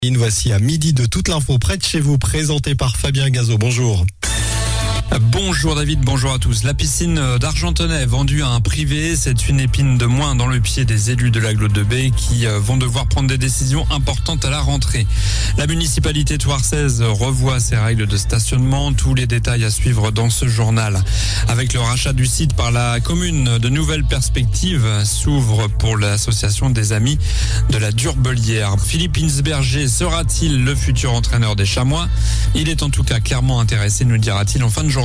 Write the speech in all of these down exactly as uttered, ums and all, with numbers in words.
Voici à midi de toute l'info près de chez vous, présentée par Fabien Gazot. Bonjour. Bonjour David, bonjour à tous. La piscine d'Argentonais vendue à un privé, c'est une épine de moins dans le pied des élus de l'Agglo de Baie qui vont devoir prendre des décisions importantes à la rentrée. La municipalité touarsaise revoit ses règles de stationnement. Tous les détails à suivre dans ce journal. Avec le rachat du site par la commune, de nouvelles perspectives s'ouvrent pour l'association des amis de la Durbelière. Philippe Insberger sera-t-il le futur entraîneur des Chamois? Il est en tout cas clairement intéressé, nous dira-t-il en fin de journal.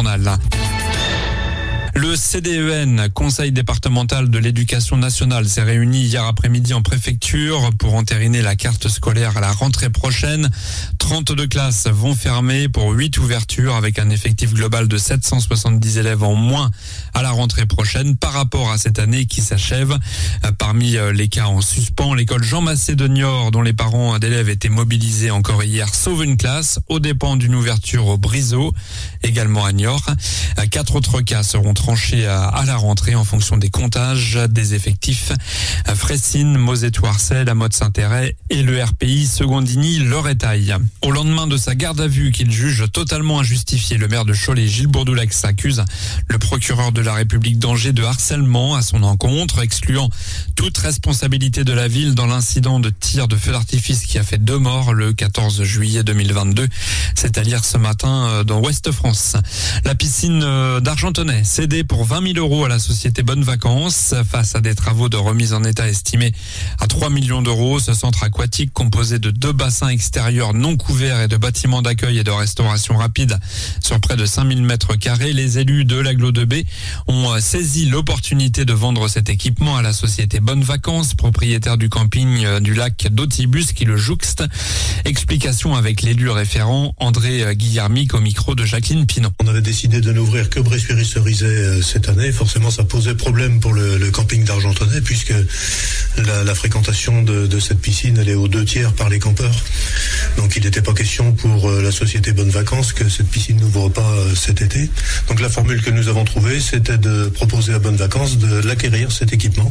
Le C D E N, Conseil départemental de l'éducation nationale, s'est réuni hier après-midi en préfecture pour entériner la carte scolaire à la rentrée prochaine. trente-deux classes vont fermer pour huit ouvertures avec un effectif global de sept cent soixante-dix élèves en moins à la rentrée prochaine par rapport à cette année qui s'achève. Parmi les cas en suspens, l'école Jean Massé de Niort, dont les parents d'élèves étaient mobilisés encore hier, sauve une classe aux dépens d'une ouverture au Briseau, également à Niort. Quatre autres cas seront tranchés à la rentrée en fonction des comptages des effectifs. Fressines, Mosée-Touarçay, la Motte Saint-Héret et le R P I Secondigny-Loretaille. Au lendemain de sa garde à vue qu'il juge totalement injustifiée, le maire de Cholet, Gilles Bourdoulex, accuse le procureur de la République d'Angers de harcèlement à son encontre, excluant toute responsabilité de la ville dans l'incident de tir de feu d'artifice qui a fait deux morts le quatorze juillet deux mille vingt-deux. C'est à lire ce matin dans Ouest France. La piscine d'Argentonais cédée pour vingt mille euros à la société Bonnes Vacances face à des travaux de remise en état estimés à trois millions d'euros. Ce centre aquatique composé de deux bassins extérieurs non couverts et de bâtiments d'accueil et de restauration rapide sur près de cinq mille mètres carrés. Les élus de l'Agglo de Baie ont saisi l'opportunité de vendre cet équipement à la société Bonnes Vacances, propriétaire du camping du lac d'Autibus qui le jouxte. Explication avec l'élu référent André Guillermic au micro de Jacqueline Pinon. On avait décidé de n'ouvrir que Bressuire-Cerizay cette année. Forcément, ça posait problème pour le, le camping d'Argentonais puisque la, la fréquentation de, de cette piscine, elle est aux deux tiers par les campeurs. Donc il n'était pas question pour la société Bonnes Vacances que cette piscine n'ouvre pas cet été. Donc la formule que nous avons trouvée, c'était de proposer à Bonnes Vacances de l'acquérir, cet équipement.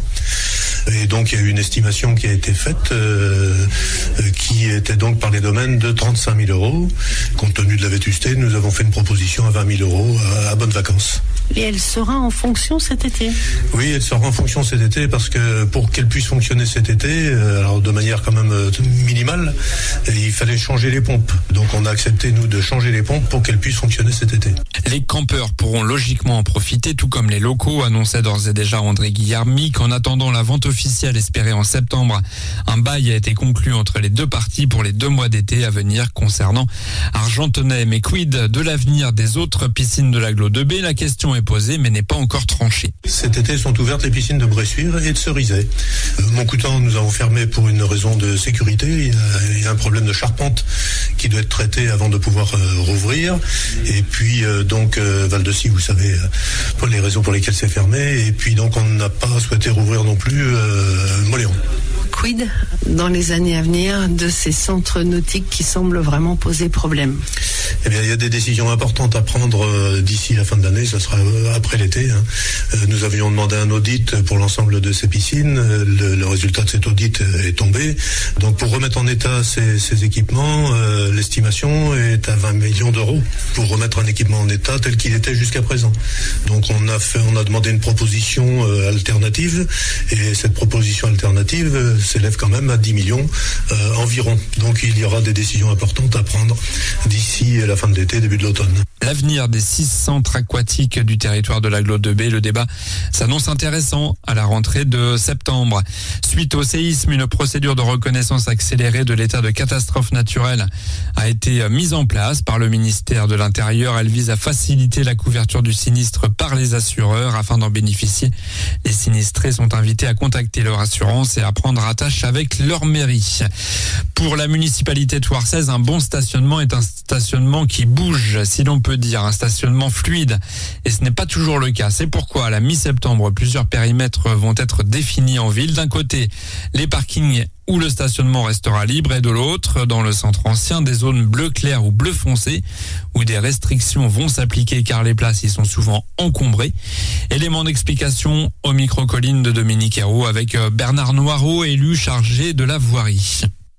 Et donc il y a eu une estimation qui a été faite, euh, qui était donc par les domaines de trente-cinq mille euros. Compte tenu de la vétusté, nous avons fait une proposition à vingt mille euros à, à Bonnes Vacances. Et elle sera en fonction cet été? Oui, elle sera en fonction cet été parce que pour qu'elle puisse fonctionner cet été, alors de manière quand même minimale, il fallait changer les pompes. Donc on a accepté nous de changer les pompes pour qu'elle puisse fonctionner cet été. Les campeurs pourront logiquement en profiter, tout comme les locaux, annonçait d'ores et déjà André Guillermic. En attendant la vente officielle espérée en septembre, un bail a été conclu entre les deux parties pour les deux mois d'été à venir concernant Argentonais. Mais quid de l'avenir des autres piscines de l'Agglo de Baie? La question est posée mais n'est pas encore tranchée. Cet été sont ouvertes les piscines de Bressuire et de Cerizay. Euh, Montcoutan, nous avons fermé pour une raison de sécurité. Il y a, il y a un problème de charpente qui doit être traité avant de pouvoir euh, rouvrir. Et puis euh, donc euh, Val-de-Scie, vous savez, euh, pour les raisons pour lesquelles c'est fermé. Et puis donc on n'a pas souhaité rouvrir non plus euh, Moléon. Quid dans les années à venir de ces centres nautiques qui semblent vraiment poser problème? Eh bien, il y a des décisions importantes à prendre euh, d'ici la fin de l'année, ce sera euh, après l'été. Hein. Euh, nous avions demandé un audit pour l'ensemble de ces piscines. Euh, le, le résultat de cet audit est tombé. Donc, pour remettre en état ces, ces équipements, euh, l'estimation est à vingt millions d'euros pour remettre un équipement en état tel qu'il était jusqu'à présent. Donc, on a fait, on a demandé une proposition euh, alternative et cette proposition alternative euh, s'élève quand même à dix millions euh, environ. Donc, il y aura des décisions importantes à prendre d'ici la fin de l'été, début de l'automne. L'avenir des six centres aquatiques du territoire de l'Agglo de Baie, le débat s'annonce intéressant à la rentrée de septembre. Suite au séisme, une procédure de reconnaissance accélérée de l'état de catastrophe naturelle a été mise en place par le ministère de l'Intérieur. Elle vise à faciliter la couverture du sinistre par les assureurs. Afin d'en bénéficier, les sinistrés sont invités à contacter leur assurance et à prendre attache avec leur mairie. Pour la municipalité touarsaise, un bon stationnement est un stationnement qui bouge, si l'on peut dire, un stationnement fluide. Et ce n'est pas toujours le cas. C'est pourquoi, à la mi-septembre, plusieurs périmètres vont être définis en ville. D'un côté, les parkings où le stationnement restera libre, et de l'autre, dans le centre ancien, des zones bleu clair ou bleu foncé, où des restrictions vont s'appliquer car les places y sont souvent encombrées. Élément d'explication au micro-colline de Dominique Hérault avec Bernard Noireau, élu chargé de la voirie.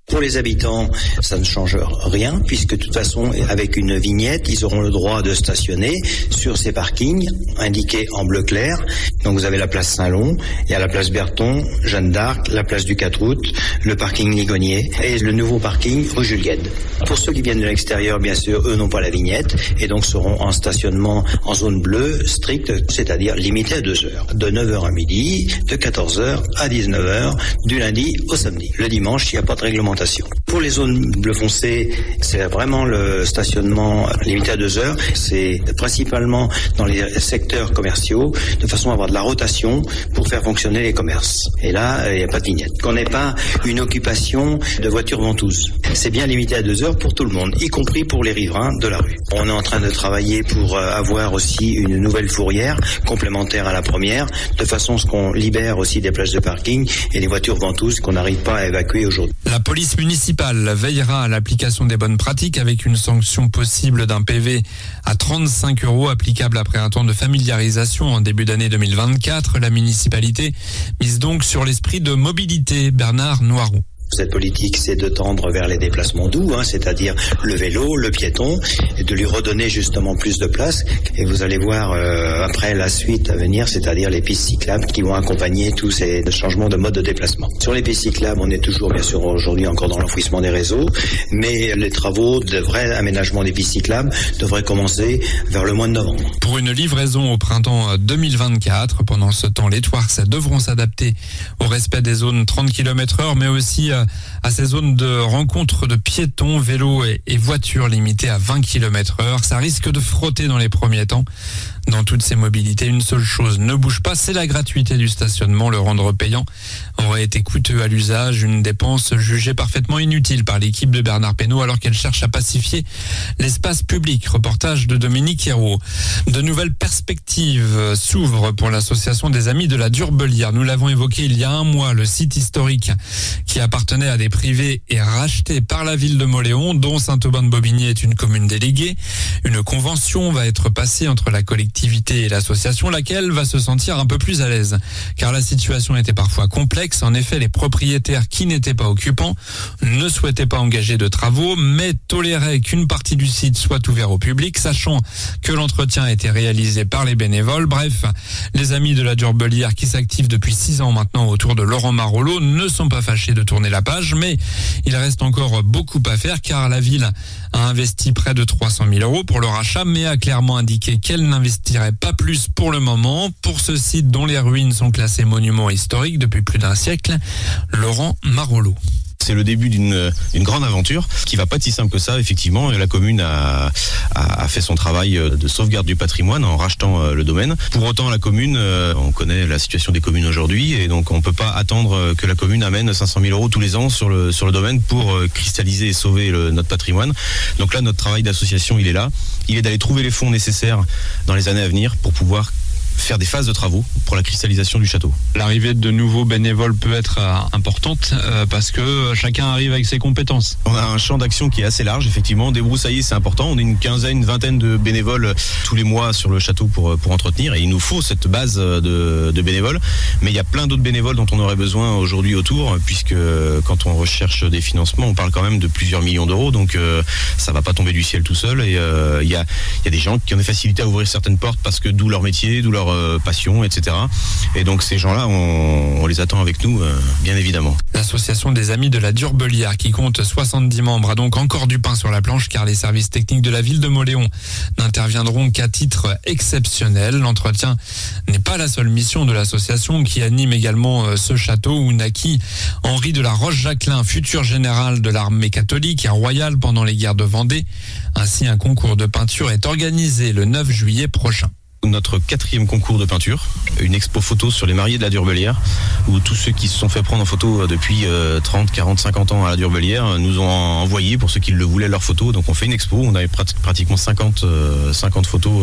Pour les habitants, ça ne change rien, puisque de toute façon, avec une vignette, ils auront le droit de stationner sur ces parkings indiqués en bleu clair. Donc vous avez la place Saint-Lô, il y a la place Berton, Jeanne d'Arc, la place du quatre août, le parking Ligonier et le nouveau parking rue Jules Guesde. Pour ceux qui viennent de l'extérieur, bien sûr, eux n'ont pas la vignette et donc seront en stationnement en zone bleue stricte, c'est-à-dire limité à deux heures. De neuf heures à midi, de quatorze heures à dix-neuf heures, du lundi au samedi. Le dimanche, il n'y a pas de réglementation. Pour les zones bleu foncé, c'est vraiment le stationnement limité à deux heures. C'est principalement dans les secteurs commerciaux, de façon à avoir de la rotation pour faire fonctionner les commerces. Et là, il n'y a pas de vignette. Qu'on n'ait pas une occupation de voitures ventouses. C'est bien limité à deux heures pour tout le monde, y compris pour les riverains de la rue. On est en train de travailler pour avoir aussi une nouvelle fourrière complémentaire à la première, de façon à ce qu'on libère aussi des places de parking et les voitures ventouses qu'on n'arrive pas à évacuer aujourd'hui. La police municipale veillera à l'application des bonnes pratiques avec une sanction possible d'un P V à trente-cinq euros applicable après un temps de familiarisation en début d'année deux mille vingt-quatre. La municipalité mise donc sur l'esprit de mobilité. Bernard Noiroux. Cette politique, c'est de tendre vers les déplacements doux, hein, c'est-à-dire le vélo, le piéton, et de lui redonner justement plus de place. Et vous allez voir euh, après la suite à venir, c'est-à-dire les pistes cyclables qui vont accompagner tous ces changements de mode de déplacement. Sur les pistes cyclables, on est toujours bien sûr aujourd'hui encore dans l'enfouissement des réseaux, mais les travaux de vrai aménagement des pistes cyclables devraient commencer vers le mois de novembre. Pour une livraison au printemps deux mille vingt-quatre, pendant ce temps, les Twarx devront s'adapter au respect des zones trente kilomètres heure, mais aussi à ces zones de rencontre de piétons, vélos et, et voitures limitées à vingt kilomètres heure. Ça risque de frotter dans les premiers temps. Dans toutes ces mobilités, une seule chose ne bouge pas, c'est la gratuité du stationnement. Le rendre payant aurait été coûteux à l'usage, une dépense jugée parfaitement inutile par l'équipe de Bernard Pénaud alors qu'elle cherche à pacifier l'espace public. Reportage de Dominique Hérault. De nouvelles perspectives s'ouvrent pour l'association des Amis de la Durbelière. Nous l'avons évoqué il y a un mois, le site historique qui appartenait à des privés est racheté par la ville de Mauléon, dont Saint-Aubin-de-Bobigny est une commune déléguée. Une convention va être passée entre la collectivité et l'association, laquelle va se sentir un peu plus à l'aise. Car la situation était parfois complexe. En effet, les propriétaires qui n'étaient pas occupants ne souhaitaient pas engager de travaux, mais toléraient qu'une partie du site soit ouverte au public, sachant que l'entretien a été réalisé par les bénévoles. Bref, les Amis de la Durbelière qui s'activent depuis six ans maintenant autour de Laurent Marolleau ne sont pas fâchés de tourner la page, mais il reste encore beaucoup à faire car la ville a investi près de trois cent mille euros pour le rachat, mais a clairement indiqué qu'elle n'investirait pas plus pour le moment pour ce site dont les ruines sont classées monuments historiques depuis plus d'un siècle. Laurent Marolleau. C'est le début d'une une grande aventure qui va pas être si simple que ça, effectivement. La commune a, a, a fait son travail de sauvegarde du patrimoine en rachetant le domaine. Pour autant, la commune, on connaît la situation des communes aujourd'hui et donc on peut pas attendre que la commune amène cinq cent mille euros tous les ans sur le, sur le domaine pour cristalliser et sauver le, notre patrimoine. Donc là, notre travail d'association, il est là. Il est d'aller trouver les fonds nécessaires dans les années à venir pour pouvoir faire des phases de travaux pour la cristallisation du château. L'arrivée de nouveaux bénévoles peut être euh, importante euh, parce que chacun arrive avec ses compétences. On a un champ d'action qui est assez large, effectivement. Débroussailler, c'est important. On est une quinzaine, une vingtaine de bénévoles tous les mois sur le château pour, pour entretenir et il nous faut cette base de, de bénévoles. Mais il y a plein d'autres bénévoles dont on aurait besoin aujourd'hui autour puisque quand on recherche des financements, on parle quand même de plusieurs millions d'euros donc euh, ça va pas tomber du ciel tout seul et euh, il y a, il y a des gens qui ont des facilités à ouvrir certaines portes parce que d'où leur métier, d'où leur passion, et cetera. Et donc ces gens-là, on, on les attend avec nous, euh, bien évidemment. L'association des Amis de la Durbelière, qui compte soixante-dix membres, a donc encore du pain sur la planche, car les services techniques de la ville de Mauléon n'interviendront qu'à titre exceptionnel. L'entretien n'est pas la seule mission de l'association, qui anime également ce château où naquit Henri de la Roche-Jacquelin, futur général de l'armée catholique et royale pendant les guerres de Vendée. Ainsi, un concours de peinture est organisé le neuf juillet prochain. Notre quatrième concours de peinture, une expo photo sur les mariés de la Durbelière, où tous ceux qui se sont fait prendre en photo depuis trente, quarante, cinquante ans à la Durbelière nous ont envoyé, pour ceux qui le voulaient, leurs photos. Donc on fait une expo, on avait pratiquement cinquante, cinquante photos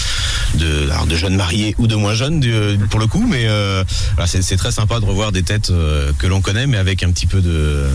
de, alors de jeunes mariés ou de moins jeunes pour le coup, mais euh, c'est, c'est très sympa de revoir des têtes que l'on connaît, mais avec un petit peu de...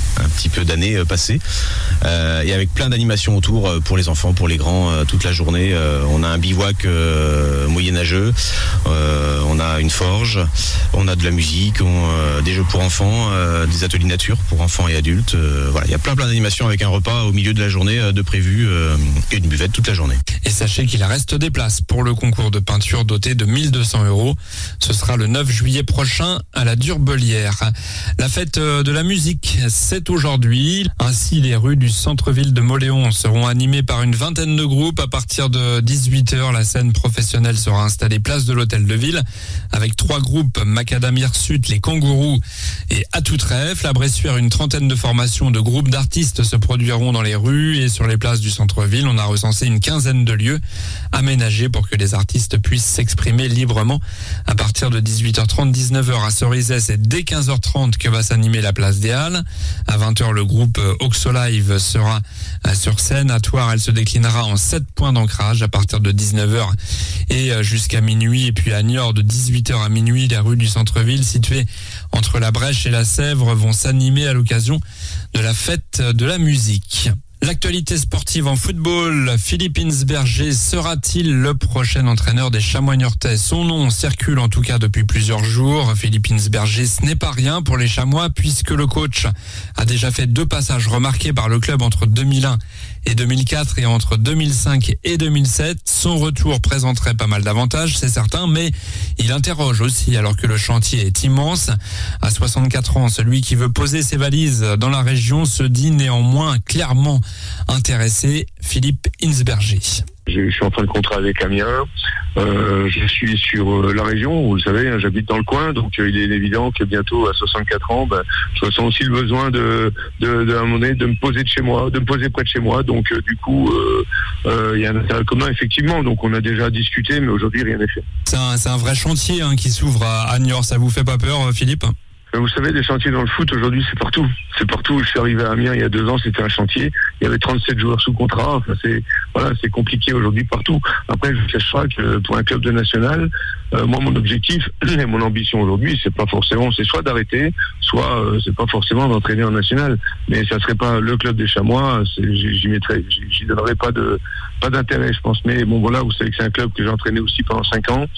un petit peu d'années passées, euh, et avec plein d'animations autour pour les enfants, pour les grands, euh, toute la journée. Euh, on a un bivouac euh, moyenâgeux, euh, on a une forge, on a de la musique, on, euh, des jeux pour enfants, euh, des ateliers nature pour enfants et adultes. Euh, voilà, il y a plein plein d'animations avec un repas au milieu de la journée euh, de prévu euh, et une buvette toute la journée. Et sachez qu'il reste des places pour le concours de peinture doté de mille deux cents euros. Ce sera le neuf juillet prochain à la Durbelière. La fête de la musique, c'est aujourd'hui. Ainsi, les rues du centre-ville de Mauléon seront animées par une vingtaine de groupes. À partir de dix-huit heures, la scène professionnelle sera installée place de l'Hôtel de Ville avec trois groupes, Macadam Hirsute, les Kangourous et À tout trèfle. À Bressuire, une trentaine de formations de groupes d'artistes se produiront dans les rues et sur les places du centre-ville. On a recensé une quinzaine de lieux aménagés pour que les artistes puissent s'exprimer librement. À partir de dix-huit heures trente, dix-neuf heures à Cerizay, c'est dès quinze heures trente que va s'animer la place des Halles. À vingt heures, le groupe Oxolive sera sur scène. À Thouars, elle se déclinera en sept points d'ancrage à partir de dix-neuf heures et jusqu'à minuit. Et puis à Niort, de dix-huit heures à minuit, les rues du centre-ville situées entre la Brèche et la Sèvre vont s'animer à l'occasion de la fête de la musique. L'actualité sportive en football, Philippe Insberger sera-t-il le prochain entraîneur des Chamois niortais? Son nom circule en tout cas depuis plusieurs jours. Philippe Insberger, ce n'est pas rien pour les Chamois puisque le coach a déjà fait deux passages remarqués par le club entre deux mille un et deux mille quatre et entre deux mille cinq et deux mille sept. Son retour présenterait pas mal d'avantages, c'est certain, mais il interroge aussi alors que le chantier est immense. À soixante-quatre ans, celui qui veut poser ses valises dans la région se dit néanmoins clairement intéressé. Philippe Insberger. Je suis en fin de contrat avec Amiens. Euh, je suis sur euh, la région, vous le savez, hein, j'habite dans le coin, donc euh, il est évident que bientôt à soixante-quatre ans, ben, je ressens aussi le besoin de, de, de, à un moment donné, de me poser de chez moi, de me poser près de chez moi. Donc euh, du coup, euh, euh, il y a un intérêt commun effectivement. Donc on a déjà discuté, mais aujourd'hui rien n'est fait. C'est un, c'est un vrai chantier hein, qui s'ouvre à, à Niort. Ça vous fait pas peur, Philippe ? Vous savez, des chantiers dans le foot aujourd'hui, c'est partout. C'est partout. Je suis arrivé à Amiens il y a deux ans, c'était un chantier. Il y avait trente-sept joueurs sous contrat. Enfin, c'est voilà, c'est compliqué aujourd'hui partout. Après, je vous cache pas que pour un club de national, euh, moi, mon objectif et mon ambition aujourd'hui, c'est pas forcément, c'est soit d'arrêter, soit euh, c'est pas forcément d'entraîner en national. Mais ça serait pas le club des Chamois. C'est, j'y mettrais, j'y donnerais pas de pas d'intérêt, je pense. Mais bon, voilà, vous savez que c'est un club que j'ai entraîné aussi pendant cinq ans.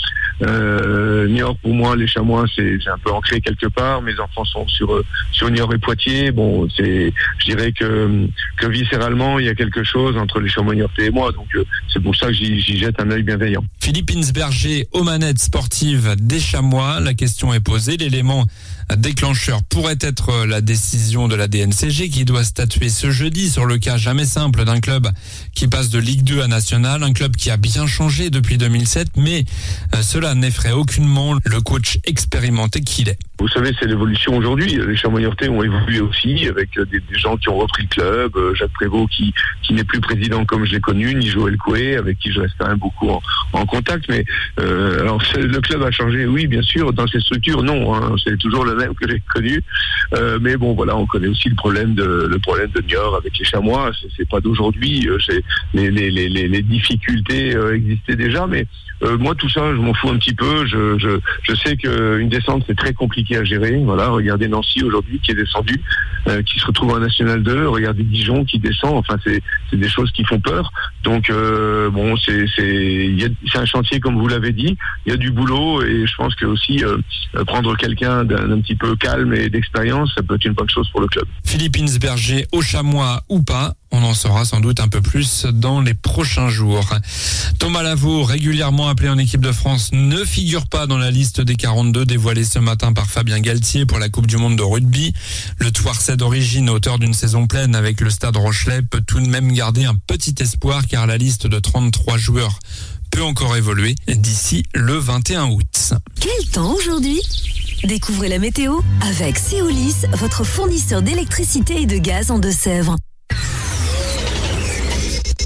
Euh, Niort, pour moi, les Chamois, c'est, c'est un peu ancré quelque part. Mes enfants sont sur sur Niort et Poitiers. Bon, c'est, je dirais que que viscéralement, il y a quelque chose entre les Chamois niortais et moi. Donc, euh, c'est pour ça que j'y, j'y jette un œil bienveillant. Philippe Insberger aux manettes sportives des Chamois. La question est posée. L'élément déclencheur pourrait être la décision de la D N C G qui doit statuer ce jeudi sur le cas jamais simple d'un club qui passe de Ligue deux à National, un club qui a bien changé depuis deux mille sept, mais cela n'effraie aucunement le coach expérimenté qu'il est. Vous savez, c'est l'évolution aujourd'hui. Les Chamois niortais ont évolué aussi avec des, des gens qui ont repris le club. Jacques Prévost qui, qui n'est plus président comme je l'ai connu, ni Joël Coué, avec qui je reste quand même beaucoup en, en contact. Mais euh, alors le club a changé, oui, bien sûr. Dans ses structures, non. Hein, c'est toujours le même que j'ai connu. Euh, mais bon, voilà, on connaît aussi le problème de le problème de Niort avec les Chamois. C'est, c'est pas d'aujourd'hui. C'est, les, les, les, les difficultés euh, existaient déjà, mais euh, moi tout ça, je m'en fous un petit peu. Je, je, je sais qu'une descente c'est très compliqué à gérer. Voilà, regardez Nancy aujourd'hui qui est descendu, euh, qui se retrouve en National deux. Regardez Dijon qui descend. Enfin, c'est, c'est des choses qui font peur. Donc euh, bon, c'est, c'est, y a, c'est un chantier comme vous l'avez dit. Il y a du boulot et je pense que aussi euh, prendre quelqu'un d'un, d'un petit peu calme et d'expérience, ça peut être une bonne chose pour le club. Philippe Insberger aux Chamois ou pas, on en saura sans doute un peu plus dans les prochains jours. Thomas Lavaux, régulièrement appelé en équipe de France, ne figure pas dans la liste des quarante-deux dévoilée ce matin par Fabien Galtier pour la Coupe du Monde de rugby. Le Thouarsais d'origine, auteur d'une saison pleine avec le Stade Rochelais, peut tout de même garder un petit espoir car la liste de trente-trois joueurs peut encore évoluer d'ici le vingt et un août. Quel temps aujourd'hui ? Découvrez la météo avec Céolis, votre fournisseur d'électricité et de gaz en Deux-Sèvres.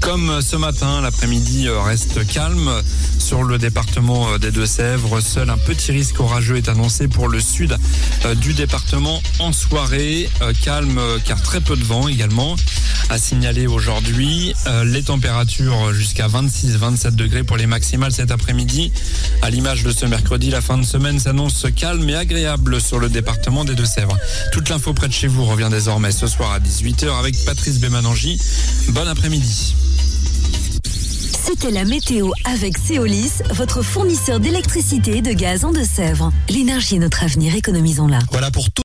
Comme ce matin, l'après-midi reste calme sur le département des Deux-Sèvres. Seul un petit risque orageux est annoncé pour le sud du département en soirée. Calme car très peu de vent également à signaler aujourd'hui. Les températures jusqu'à vingt-six à vingt-sept degrés pour les maximales cet après-midi. À l'image de ce mercredi, la fin de semaine s'annonce calme et agréable sur le département des Deux-Sèvres. Toute l'info près de chez vous revient désormais ce soir à dix-huit heures avec Patrice Bémanangi. Bon après-midi. C'était la météo avec Céolis, votre fournisseur d'électricité et de gaz en Deux-Sèvres. L'énergie est notre avenir, économisons-la. Voilà pour tout.